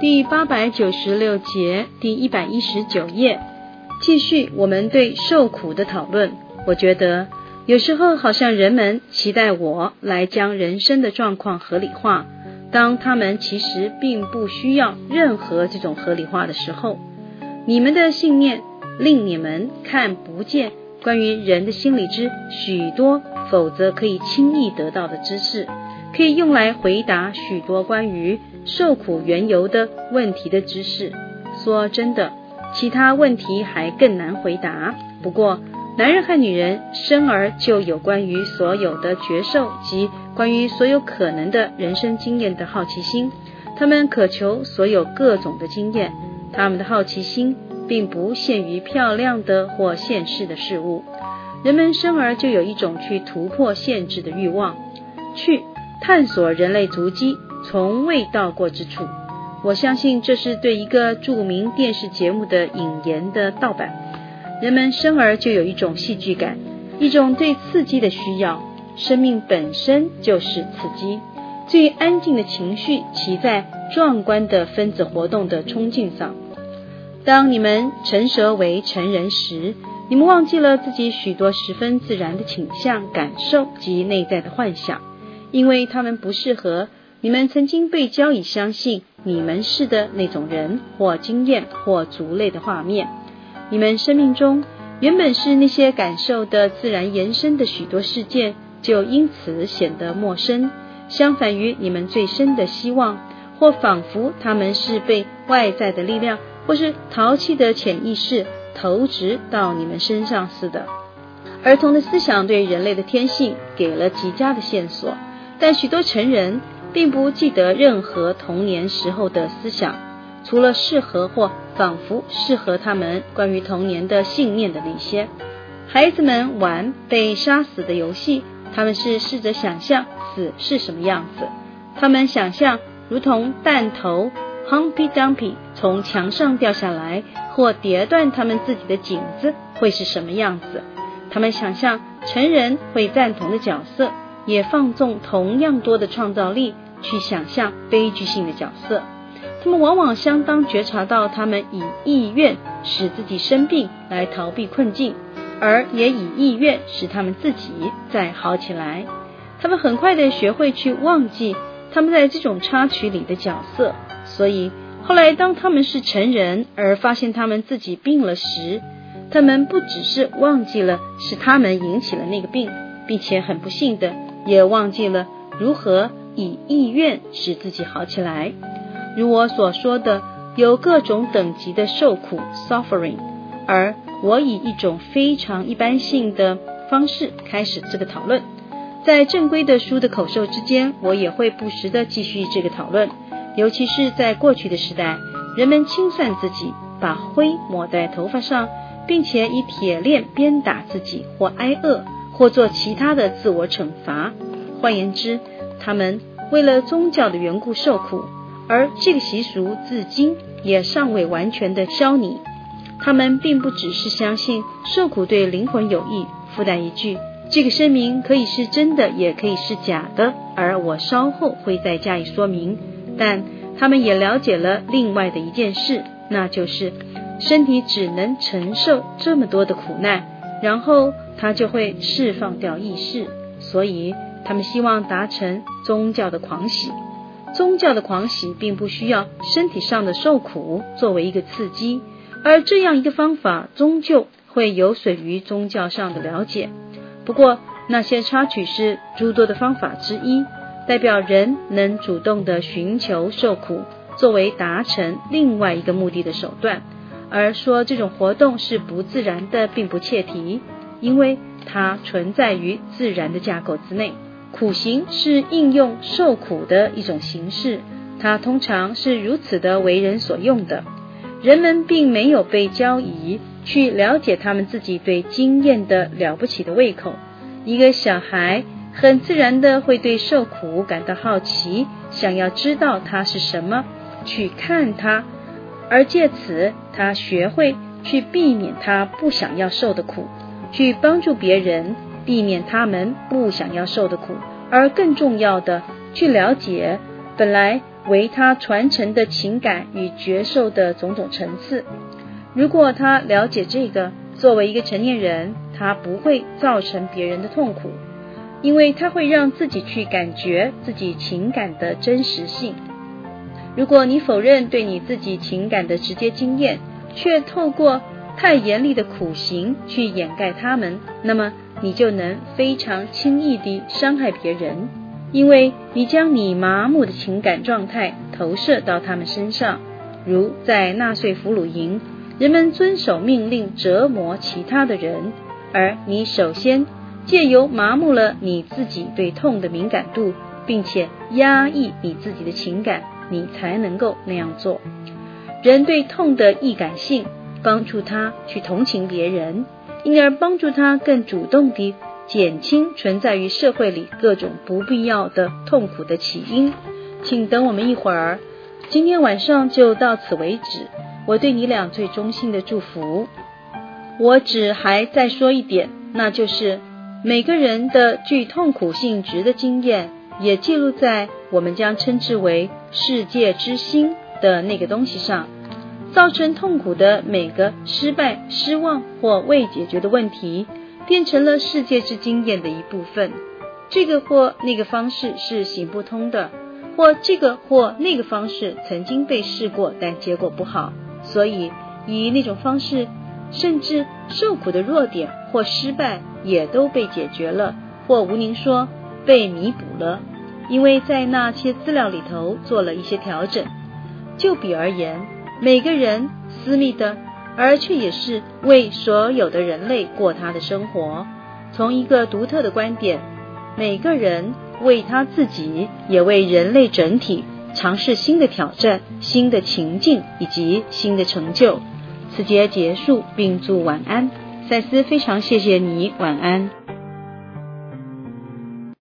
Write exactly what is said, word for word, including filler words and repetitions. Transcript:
第八百九十六节，第一百一十九页，继续我们对受苦的讨论。我觉得有时候好像人们期待我来将人生的状况合理化，当他们其实并不需要任何这种合理化的时候，你们的信念令你们看不见关于人的心理之许多否则可以轻易得到的知识，可以用来回答许多关于受苦缘由的问题的知识。说真的，其他问题还更难回答。不过男人和女人生而就有关于所有的觉受及关于所有可能的人生经验的好奇心，他们渴求所有各种的经验。他们的好奇心并不限于漂亮的或现世的事物。人们生而就有一种去突破限制的欲望，去探索人类足迹从未到过之处。我相信这是对一个著名电视节目的引言的盗版。人们生而就有一种戏剧感，一种对刺激的需要。生命本身就是刺激。最安静的情绪骑在壮观的分子活动的冲劲上。当你们成熟为成人时，你们忘记了自己许多十分自然的倾向、感受及内在的幻想，因为他们不适合你们曾经被教以相信你们是的那种人或经验或族类的画面。你们生命中原本是那些感受的自然延伸的许多事件，就因此显得陌生，相反于你们最深的希望，或仿佛他们是被外在的力量或是淘气的潜意识投掷到你们身上似的。儿童的思想对人类的天性给了极佳的线索，但许多成人并不记得任何童年时候的思想，除了适合或仿佛适合他们关于童年的信念的那些。孩子们玩被杀死的游戏，他们是试着想象死是什么样子。他们想象如同弹头 Humpty Dumpty 从墙上掉下来，或跌断他们自己的颈子会是什么样子。他们想象成人会赞同的角色，也放纵同样多的创造力去想象悲剧性的角色。他们往往相当觉察到他们以意愿使自己生病来逃避困境，而也以意愿使他们自己再好起来。他们很快地学会去忘记他们在这种插曲里的角色，所以后来当他们是成人而发现他们自己病了时，他们不只是忘记了是他们引起了那个病，并且很不幸的也忘记了如何以意愿使自己好起来。如我所说的，有各种等级的受苦 suffering， 而我以一种非常一般性的方式开始这个讨论。在正规的书的口授之间，我也会不时地继续这个讨论。尤其是在过去的时代，人们清算自己，把灰抹在头发上，并且以铁链鞭打自己，或挨饿，或做其他的自我惩罚。换言之，他们为了宗教的缘故受苦，而这个习俗至今也尚未完全的消弭。他们并不只是相信受苦对灵魂有益，附带一句，这个声明可以是真的，也可以是假的，而我稍后会再加以说明。但他们也了解了另外的一件事，那就是身体只能承受这么多的苦难，然后它就会释放掉意识。所以他们希望达成宗教的狂喜。宗教的狂喜并不需要身体上的受苦作为一个刺激，而这样一个方法终究会有损于宗教上的了解。不过那些插曲是诸多的方法之一，代表人能主动地寻求受苦作为达成另外一个目的的手段。而说这种活动是不自然的并不切题，因为它存在于自然的架构之内。苦行是应用受苦的一种形式，它通常是如此的为人所用的。人们并没有被教以去了解他们自己对经验的了不起的胃口。一个小孩很自然的会对受苦感到好奇，想要知道它是什么，去看它，而借此他学会去避免他不想要受的苦，去帮助别人避免他们不想要受的苦，而更重要的，去了解本来为他传承的情感与觉受的种种层次。如果他了解这个，作为一个成年人，他不会造成别人的痛苦，因为他会让自己去感觉自己情感的真实性。如果你否认对你自己情感的直接经验，却透过太严厉的苦行去掩盖它们，那么你就能非常轻易地伤害别人，因为你将你麻木的情感状态投射到他们身上。如在纳粹俘虏营，人们遵守命令折磨其他的人，而你首先借由麻木了你自己对痛的敏感度，并且压抑你自己的情感，你才能够那样做。人对痛的易感性帮助他去同情别人，因而帮助他更主动地减轻存在于社会里各种不必要的痛苦的起因。请等我们一会儿，今天晚上就到此为止。我对你俩最衷心的祝福。我只还再说一点，那就是每个人的具痛苦性质的经验也记录在我们将称之为世界之心的那个东西上。造成痛苦的每个失败、失望或未解决的问题，变成了世界之经验的一部分。这个或那个方式是行不通的，或这个或那个方式曾经被试过，但结果不好，所以以那种方式，甚至受苦的弱点或失败也都被解决了，或吴宁说被弥补了，因为在那些资料里头做了一些调整。就比而言，每个人私密的，而却也是为所有的人类过他的生活。从一个独特的观点，每个人为他自己，也为人类整体尝试新的挑战、新的情境以及新的成就。此节结束，并祝晚安。赛斯非常谢谢你，晚安。